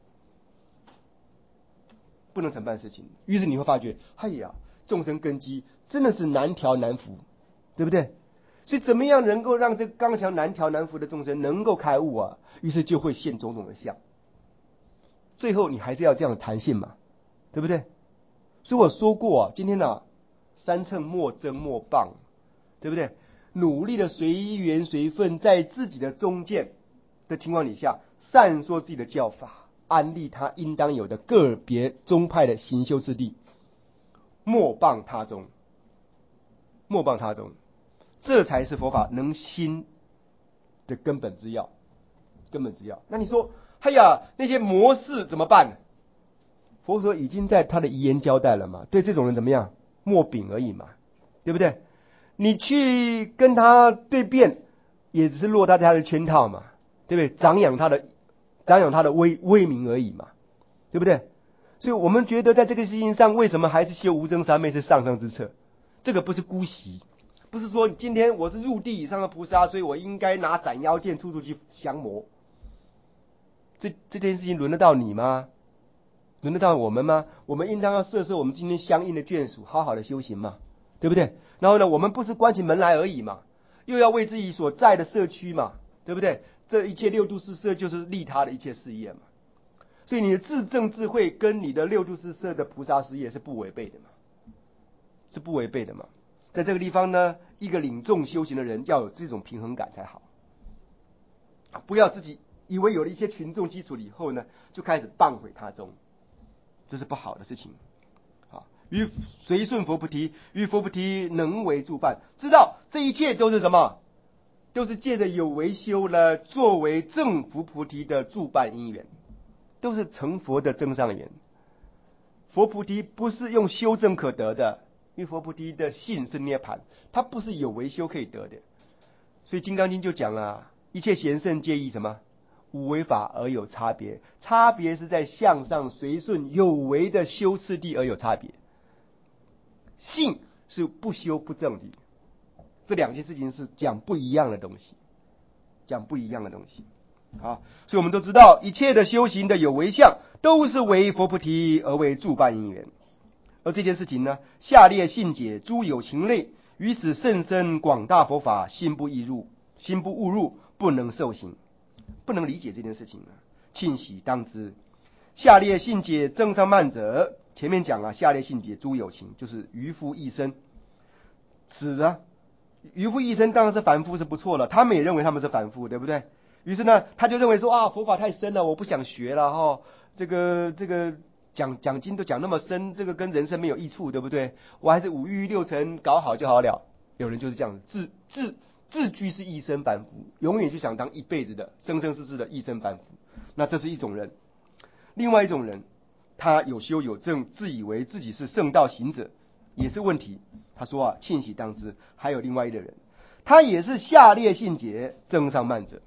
不能承办事情。于是你会发觉，哎呀，众生根基真的是难调难服，对不对？所以怎么样能够让这个刚强难调难服的众生能够开悟啊？于是就会现种种的相。最后你还是要这样的弹性嘛，对不对？所以我说过啊，今天呢、啊，三乘莫争莫谤，对不对？努力的随缘随分，在自己的中见的情况底下，善说自己的教法，安立他应当有的个别宗派的行修之地，莫谤他宗，莫谤他宗，这才是佛法能兴的根本之要，根本之要。那你说，哎呀，那些模式怎么办？佛陀已经在他的遗言交代了嘛，对这种人怎么样？莫秉而已嘛，对不对？你去跟他对辩，也只是落在他的圈套嘛，对不对？长养他的，长养他的威威名而已嘛，对不对？所以我们觉得在这个事情上，为什么还是修无生三昧是上上之策？这个不是姑息，不是说今天我是入地以上的菩萨，所以我应该拿斩妖剑处处去降魔。这这件事情轮得到你吗？轮得到我们吗？我们应当要设设我们今天相应的眷属，好好的修行嘛，对不对？然后呢，我们不是关起门来而已嘛，又要为自己所在的社区嘛，对不对？这一切六度四摄就是利他的一切事业嘛。所以你的自证智慧跟你的六度四摄的菩萨事业是不违背的嘛，是不违背的嘛。在这个地方呢，一个领众修行的人要有这种平衡感才好，不要自己以为有了一些群众基础了以后呢，就开始谤毁他宗，这是不好的事情。啊，于随顺佛菩提，于佛菩提能为助伴，知道这一切都是什么？都是借着有为修呢，作为正佛菩提的助伴因缘，都是成佛的增上缘。佛菩提不是用修正可得的，因为佛菩提的性是涅槃，它不是有为修可以得的。所以《金刚经》就讲了，一切贤圣皆以什么？无为法而有差别，差别是在向上随顺有为的修次第而有差别。性是不修不正的，这两件事情是讲不一样的东西，讲不一样的东西。好，所以我们都知道，一切的修行的有为相，都是为佛菩提而为助伴因缘。而这件事情呢，下列信解诸有情类，于此甚深广大佛法，心不易入，心不误入，不能受行，不能理解这件事情呢，庆喜当知。下列信解增上慢者，前面讲了，下列信解诸有情，就是愚夫一生。此呢，愚夫一生当然是凡夫是不错了，他们也认为他们是凡夫，对不对？于是呢，他就认为说啊，佛法太深了，我不想学了哈、哦。这个这个讲讲经都讲那么深，这个跟人生没有益处，对不对？我还是五欲六尘搞好就好了。有人就是这样，自自自居是一生凡夫，永远就想当一辈子的生生世世的一生凡夫。那这是一种人。另外一种人，他有修有证，自以为自己是圣道行者，也是问题。他说啊，庆喜当知。还有另外一个人，他也是下列信解增上慢者。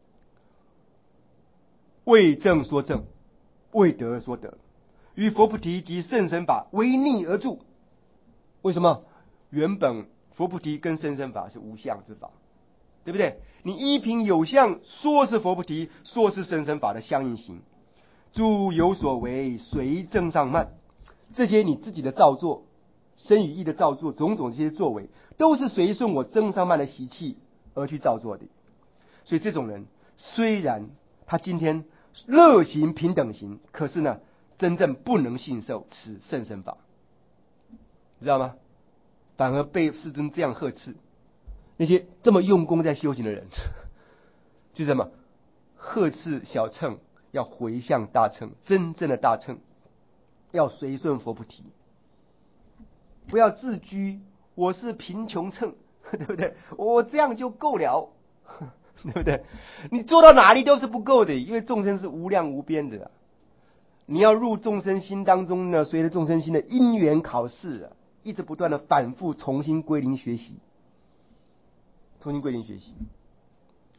为正说正，为德说德，与佛菩提及甚深法为逆而住。为什么？原本佛菩提跟甚深法是无相之法，对不对？你依凭有相，说是佛菩提，说是甚深法的相应行，诸有所为，随正上慢。这些你自己的造作，身语意的造作，种种这些作为，都是随顺我正上慢的习气而去造作的。所以这种人，虽然他今天乐行平等行，可是呢，真正不能信受此甚深法，知道吗？反而被世尊这样呵斥。那些这么用功在修行的人，就什么呵斥小乘，要回向大乘，真正的大乘要随顺佛菩提，不要自居我是贫穷乘，对不对？我这样就够了。对不对？你做到哪里都是不够的，因为众生是无量无边的、啊。你要入众生心当中呢，随着众生心的因缘考试啊，一直不断的反复重新归零学习，重新归零学习。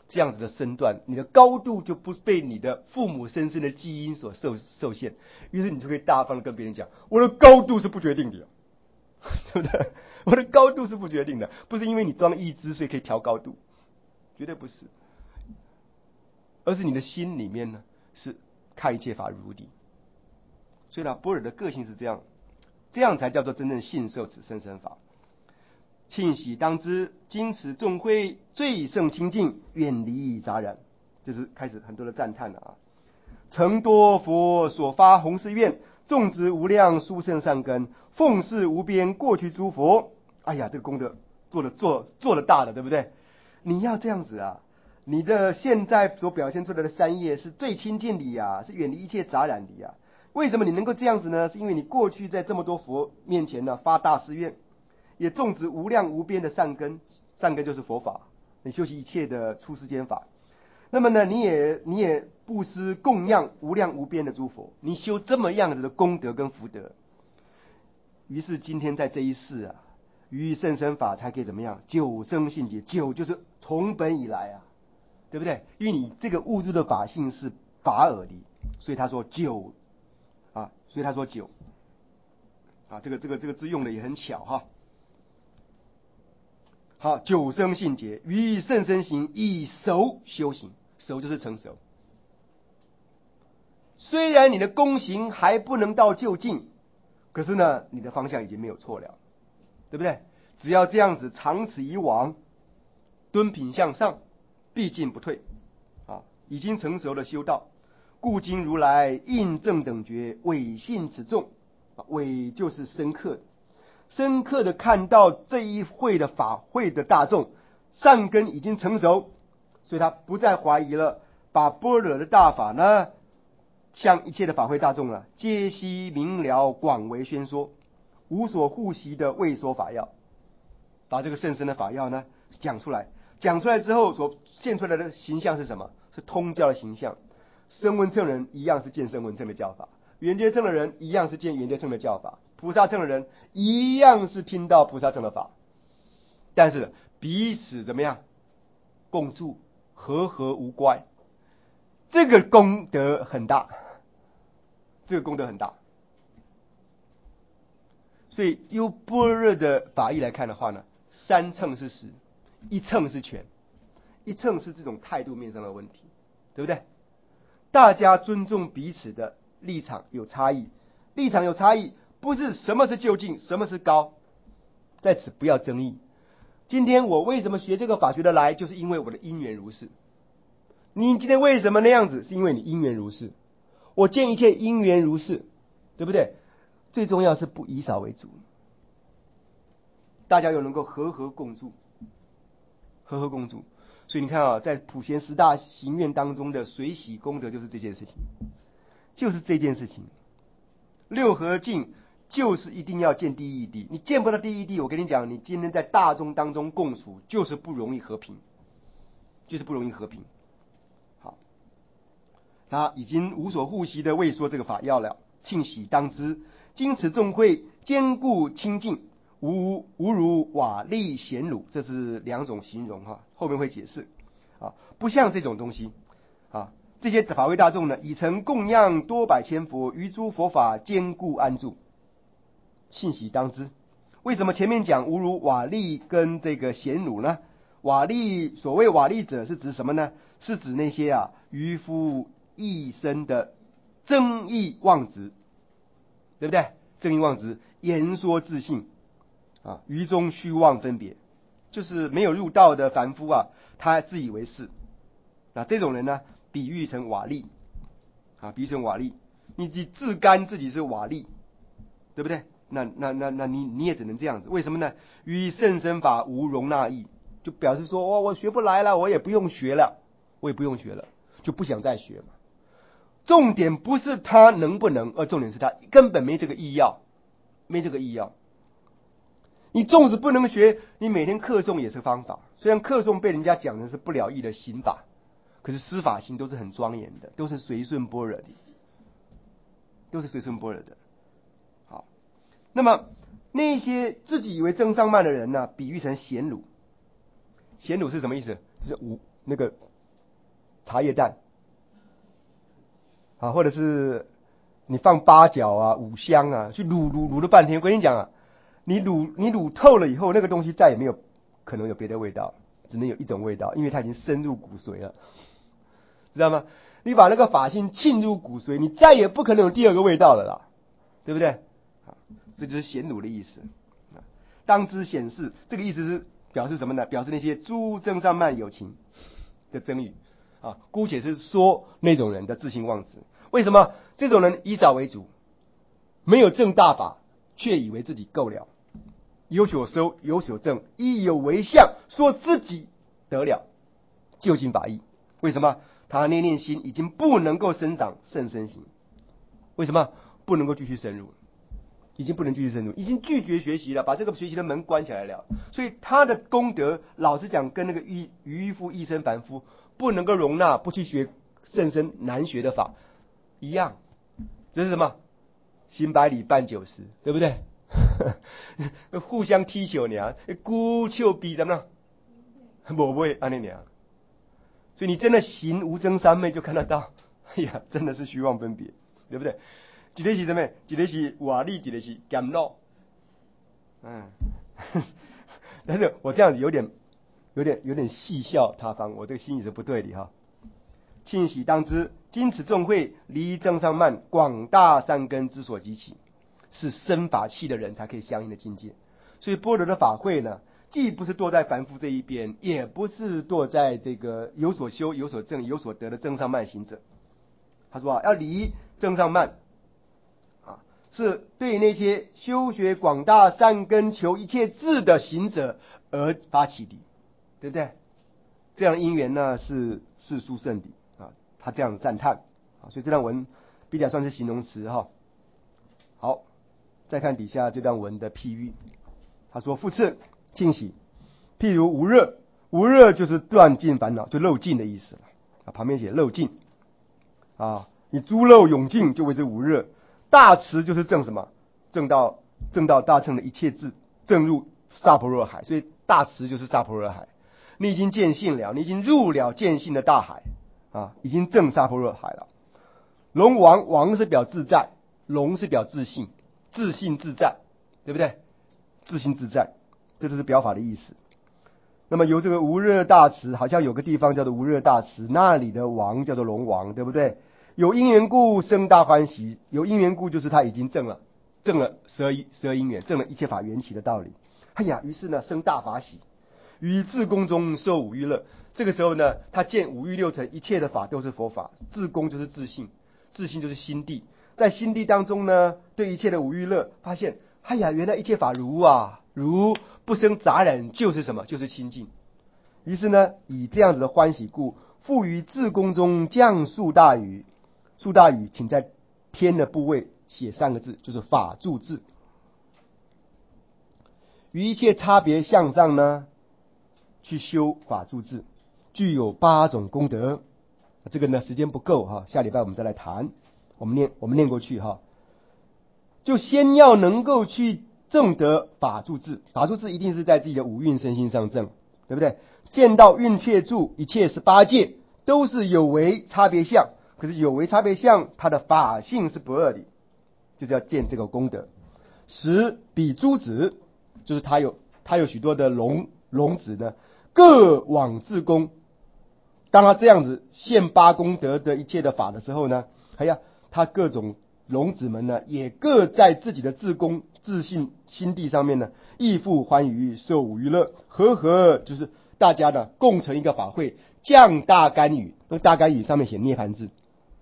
这样子的身段，你的高度就不被你的父母深深的基因所受受限，于是你就可以大方的跟别人讲，我的高度是不决定的，对不对？我的高度是不决定的，不是因为你装义肢所以可以调高度，绝对不是，而是你的心里面呢是看一切法如敌。所以呢，般若的个性是这样，这样才叫做真正信受此生生法。庆喜当知，今此众会最胜清净，远离杂染。这是开始很多的赞叹了啊！诚多佛所发弘誓愿，种植无量殊胜善根，奉事无边过去诸佛。哎呀，这个功德做的做做的大了，对不对？你要这样子啊！你的现在所表现出来的三业是最亲近的呀，是远离一切杂染的呀。为什么你能够这样子呢？是因为你过去在这么多佛面前呢发大誓愿，也种植无量无边的善根，善根就是佛法，你修习一切的出世间法。那么呢，你也你也布施供养无量无边的诸佛，你修这么样子的功德跟福德，于是今天在这一世啊，于甚深法才可以怎么样？久生信解，久就是从本以来啊，对不对？因为你这个悟入的法性是法尔的，所以他说久啊，所以他说久啊，这个这个这个字用的也很巧哈。好，久生信解，于甚深行，以熟修行，熟就是成熟。虽然你的功行还不能到就近，可是呢，你的方向已经没有错了，对不对？只要这样子长此以往，敦品向上，必进不退啊！已经成熟的修道，故今如来印证等觉，伪信此众，伪就是深刻的。深刻的看到这一会的法会的大众善根已经成熟，所以他不再怀疑了，把般若的大法呢向一切的法会大众呢皆悉明了，广为宣说，无所护习的未说法要，把这个甚深的法要呢讲出来。讲出来之后所现出来的形象是什么？是通教的形象。声闻乘人一样是见声闻乘的教法，缘觉乘的人一样是见缘觉乘的教法，菩萨乘的人一样是听到菩萨乘的法，但是彼此怎么样共住，和合无乖，这个功德很大，这个功德很大。所以由般若的法义来看的话呢，三乘是实，一乘是全，一乘是这种态度面上的问题，对不对？大家尊重彼此的立场有差异，立场有差异，不是什么是究竟，什么是高，在此不要争议。今天我为什么学这个法学的来，就是因为我的因缘如是。你今天为什么那样子，是因为你因缘如是。我见一切因缘如是，对不对？最重要是不以少为主，大家又能够和和共住，和和共住。所以你看啊，在普贤十大行愿当中的随喜功德就是这件事情，就是这件事情。六合敬就是一定要见第一谛，你见不到第一谛，我跟你讲，你今天在大众当中共处就是不容易和平，就是不容易和平。好，他已经无所护习的未说这个法要了，庆喜当知，今此众会坚固清净，无无如瓦砾咸卤，这是两种形容哈，后面会解释啊，不像这种东西啊。这些法会大众呢，已曾供养多百千佛，于诸佛法坚固安住，庆喜当知。为什么前面讲无如瓦砾跟这个咸卤呢？瓦砾，所谓瓦砾者是指什么呢？是指那些啊渔夫一生的争议妄执，对不对？争议妄执，言说自信啊，于中虚妄分别，就是没有入道的凡夫啊，他自以为是啊，这种人呢，比喻成瓦砾啊，比喻成瓦砾，你自甘自己是瓦砾，对不对？那那那那你你也只能这样子，为什么呢？于甚深法无容纳意，就表示说，哦，我学不来了，我也不用学了，我也不用学了，就不想再学嘛。重点不是他能不能，而重点是他根本没这个意要，没这个意要。你纵使不能学，你每天课诵也是方法。虽然课诵被人家讲的是不了义的刑法，可是司法行都是很庄严的，都是随顺般若的，都是随顺般若的。好，那么那些自己以为增上慢的人呢，比喻成贤儒。贤儒是什么意思？就是无那个茶叶蛋啊，或者是你放八角啊、五香啊，去卤卤卤了半天。我跟你讲啊，你卤你卤透了以后，那个东西再也没有可能有别的味道，只能有一种味道，因为它已经深入骨髓了，知道吗？你把那个法性沁入骨髓，你再也不可能有第二个味道了啦，对不对？这就是显卤的意思。当知显示，这个意思是表示什么呢？表示那些诸增上慢有情的增语啊，姑且是说那种人的自信妄执。为什么这种人以少为主，没有正大法，却以为自己够了，有所收有所证，亦有为相，说自己得了究竟法义。为什么？他念念心已经不能够生长甚深行。为什么不能够继续深入？已经不能继续深入，已经拒绝学习了，把这个学习的门关起来了。所以他的功德，老实讲，跟那个渔渔夫一生凡夫不能够容纳不去学甚深难学的法一样。这是什么？行百里半九十，对不对？互相踢球呢，孤丘比怎么样？不会安尼呢。所以你真的行无争三昧，就看得到，哎呀，真的是虚妄分别，对不对？一个是什么？一个是瓦砾，一个是甘露。嗯，但是我这样子有点、有点、有点戏笑他方，我这个心里是不对的哈。庆喜当知，今此众会离正上慢，广大善根之所及起，是生法器的人才可以相应的境界。所以般若的法会呢，既不是堕在凡夫这一边，也不是堕在这个有所修、有所证、有所得的正上慢行者。他说啊，要离正上慢。是对那些修学广大善根求一切智的行者而发起的，对不对？这样的因缘呢是世殊胜的啊，他这样赞叹啊，所以这段文比较算是形容词哈。好，再看底下这段文的譬喻，他说：复次，庆喜，譬如无热，无热就是断尽烦恼，就漏尽的意思了啊。旁边写漏尽啊，你诸漏永尽就谓之无热。大慈就是证什么？证到证到大乘的一切智，证入萨婆若海。所以大慈就是萨婆若海。你已经见性了，你已经入了见性的大海啊，已经证萨婆若海了。龙王王是表自在，龙是表自信，自信自在，对不对？自信自在，这就是表法的意思。那么由这个无热大慈，好像有个地方叫做无热大慈，那里的王叫做龙王，对不对？有因缘故生大欢喜，有因缘故就是他已经证了，证了十二十二因缘，证了一切法缘起的道理。哎呀，于是呢生大法喜，于自宫中受五欲乐。这个时候呢，他见五欲六尘一切的法都是佛法，自宫就是自信，自信就是心地，在心地当中呢，对一切的五欲乐，发现，哎呀，原来一切法如啊，如不生杂染，就是什么？就是清净。于是呢，以这样子的欢喜故，复于自宫中降述大语。述大语，请在天的部位写三个字，就是法住智。于一切差别相上呢，去修法住智，具有八种功德。这个呢，时间不够哈，下礼拜我们再来谈。我们念，我们念过去哈，就先要能够去证得法住智。法住智一定是在自己的五蕴身心上证，对不对？见到蕴切住，一切十八界都是有为差别相。可是有为差别相，它的法性是不二的，就是要见这个功德。十比诸子，就是他有他有许多的龙龙子呢，各往自宫。当他这样子现八功德的一切的法的时候呢，哎呀，他各种龙子们呢，也各在自己的自宫自信心地上面呢，亦复欢愉受五欲乐，和合就是大家呢共成一个法会，降大干语。那大干语上面写涅盘字。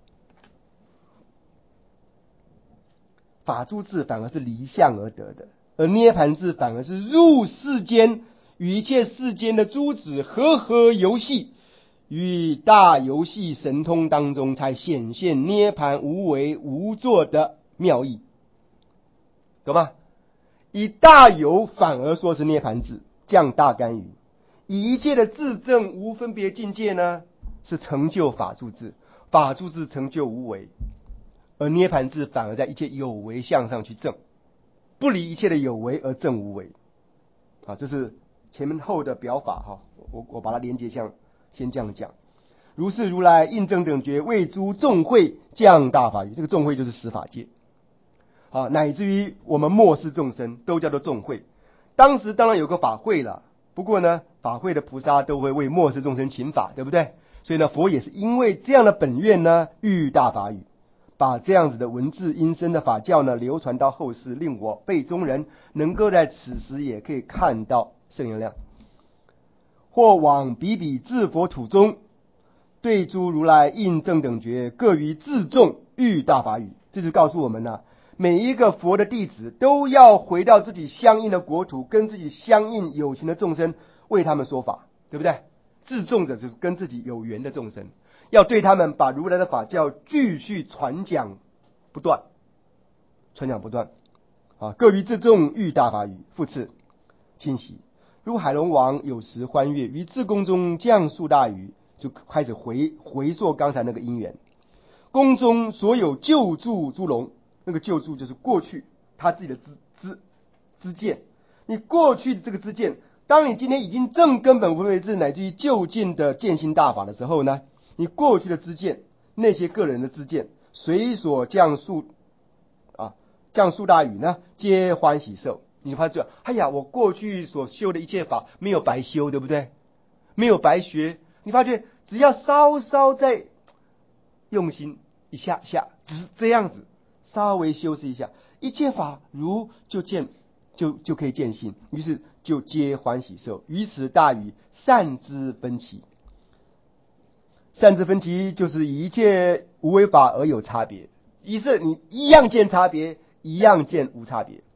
法住智反而是离相而得的，而涅盘智反而是入世间，与一切世间的诸子和合游戏，于大游戏神通当中，才显现涅盘无为无作的妙义，懂吗？以大游反而说是涅盘智，降大干语；以一切的自证无分别境界呢，是成就法住智，法住智成就无为。而涅盘智反而在一切有为相上去证，不离一切的有为而证无为啊，这是前面后的表法哈，我我把它连结像先这样讲。 如是如来印证等觉为诸众会降大法语，这个众会就是十法界啊，乃至于我们末世众生都叫做众会。当时当然有个法会了，不过呢，法会的菩萨都会为末世众生请法，对不对？所以呢，佛也是因为这样的本愿呢，欲大法语，把这样子的文字音声的法教呢流传到后世，令我辈中人能够在此时也可以看到圣言量。或往彼彼至佛土中，对诸如来印证等觉，各于自众欲大法语。这就告诉我们呢、啊，每一个佛的弟子都要回到自己相应的国土，跟自己相应有情的众生为他们说法，对不对？自众者就是跟自己有缘的众生，要对他们把如来的法教继续传讲不断，传讲不断啊！各于自众欲大法语，复次清习。如海龙王有时欢悦于自宫中降述大语，就开始回回溯刚才那个因缘。宫中所有救助诸龙，那个救助就是过去他自己的知知知见，你过去的这个知见，当你今天已经正根本无为智，乃至于就近的见性大法的时候呢，你过去的知见，那些个人的知见，随所降述啊降述大语呢，皆欢喜受。你发觉，哎呀，我过去所修的一切法没有白修，对不对？没有白学。你发觉，只要稍稍再用心一下下，只是这样子，稍微修饰一下，一切法如就见，就就可以见性。于是就皆欢喜受。于此大语善知分歧。善知分歧就是以一切无为法而有差别，于是你一样见差别，一样见无差别。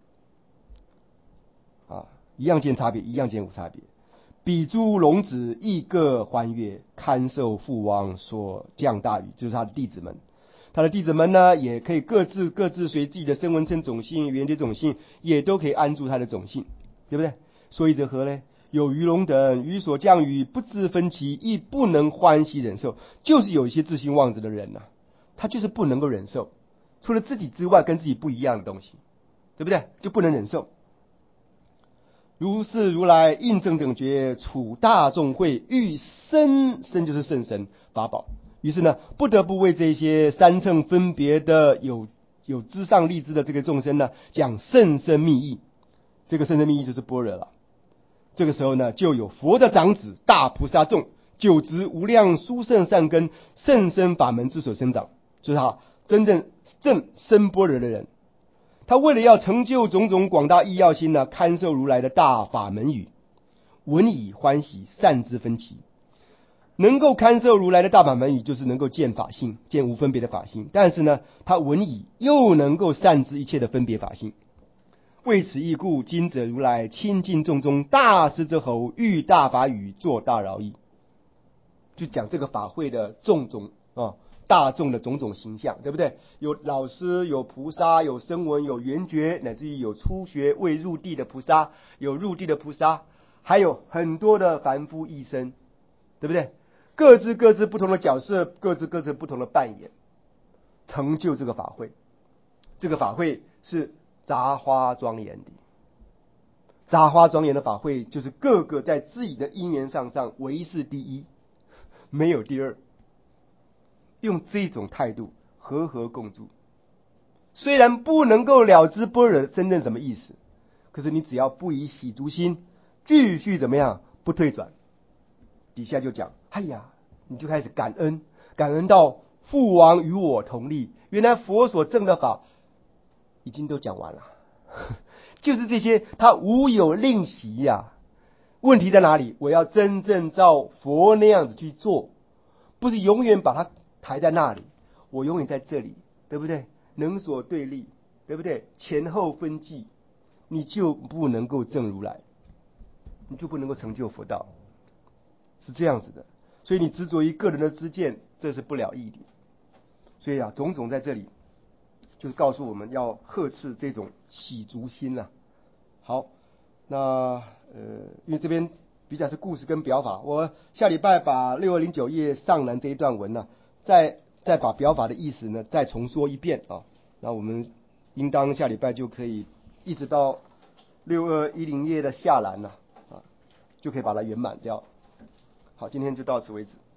啊，一样见差别，一样见无差别。彼诸龙子亦各欢悦，堪受父王所降大语，就是他的弟子们。他的弟子们呢，也可以各自各自随自己的声闻乘种性、缘觉种性，也都可以安住他的种性，对不对？所以则何呢？有鱼龙等于所降语，不知分歧，亦不能欢喜忍受。就是有一些自信妄执的人呢、啊，他就是不能够忍受，除了自己之外跟自己不一样的东西，对不对？就不能忍受。如是如来印证等觉，处大众会，欲生生就是圣神法宝。于是呢，不得不为这些三乘分别的有有知上立知的这个众生呢，讲甚深密意。这个甚深密意就是般若了。这个时候呢，就有佛的长子大菩萨众，九植无量殊胜善根，甚深法门之所生长，就是他真正正生般若的人。他为了要成就种种广大意要心呢，堪受如来的大法门语，闻以欢喜，善知分歧。能够堪受如来的大法门语，就是能够见法性，见无分别的法性。但是呢，他闻以又能够善知一切的分别法性。为此义故，今者如来亲近众中大师之侯，欲大法语，作大饶益。就讲这个法会的种种啊。大众的种种形象，对不对？有老师，有菩萨，有声闻，有缘觉，乃至于有初学未入地的菩萨，有入地的菩萨，还有很多的凡夫异生，对不对？各自各自不同的角色，各自各自不同的扮演，成就这个法会。这个法会是杂花庄严的，杂花庄严的法会，就是各个在自己的因缘上上唯是第一，没有第二。用这种态度和合共住，虽然不能够了知般若真正什么意思，可是你只要不以喜足心，继续怎么样不退转，底下就讲，哎呀，你就开始感恩，感恩到父王与我同力，原来佛所证的法已经都讲完了，就是这些，他无有令习呀、啊。问题在哪里？我要真正照佛那样子去做，不是永远把它抬在那里，我永远在这里，对不对？能所对立，对不对？前后分际，你就不能够证如来，你就不能够成就佛道，是这样子的。所以你执着于个人的知见，这是不了义的。所以啊，种种在这里就是告诉我们要呵斥这种喜足心啊。好，那呃，因为这边比较是故事跟表法，我下礼拜把六二零九页上南这一段文呢、啊。再再把表法的意思呢再重说一遍啊，那我们应当下礼拜就可以一直到六二一零页的下栏呢 啊, 啊，就可以把它圆满掉。好，今天就到此为止。